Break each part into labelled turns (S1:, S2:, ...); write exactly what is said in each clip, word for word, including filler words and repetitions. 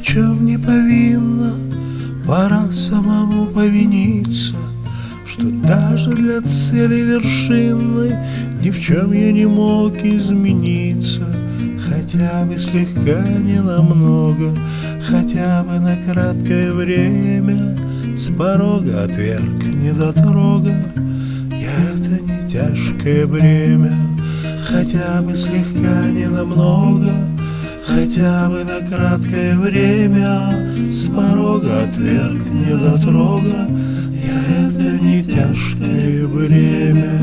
S1: чем не повинна, пора самому повиниться, что даже для цели вершинной ни в чем я не мог измениться. Хотя бы слегка, не намного, хотя бы на краткое время с порога отверг недотрога. Я это не тяжкое бремя, хотя бы слегка, не намного, хотя бы на краткое время с порога отверг недотрога. Я это не тяжкое бремя.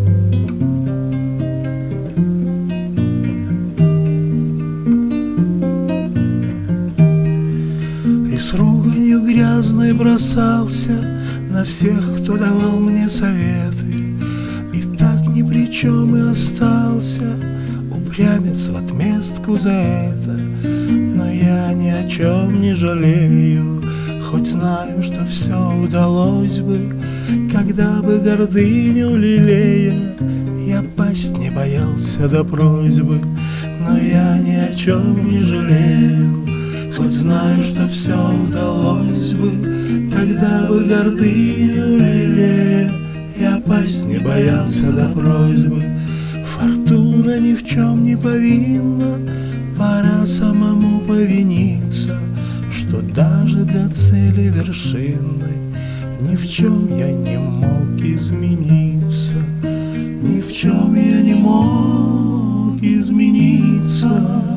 S1: И с руганью грязной бросался на всех, кто давал мне советы, и так ни при чем и остался упрямец в отместку за это. Но я ни о чем не жалею, хоть знаю, что все удалось бы, когда бы гордыню лелея я пасть не боялся до просьбы. Но я ни о чем не жалею, хоть знаю, что все удалось бы, когда бы гордыню лелея я пасть не боялся до просьбы. Фортуна ни в чем не повинна, пора самому повиниться, что даже для цели вершинной ни в чем я не мог измениться, ни в чем я не мог измениться.